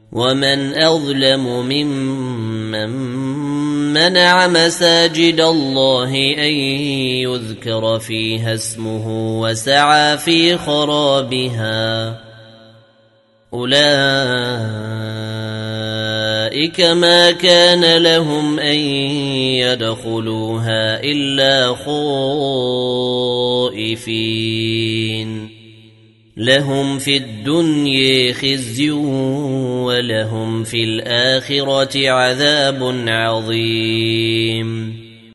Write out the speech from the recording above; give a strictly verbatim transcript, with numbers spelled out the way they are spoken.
ومن أظلم ممن منع مساجد الله أن يذكر فيها اسمه وسعى في خرابها أولئك ما كان لهم أن يدخلوها إلا خائفين لهم في الدنيا خزي ولهم في الآخرة عذاب عظيم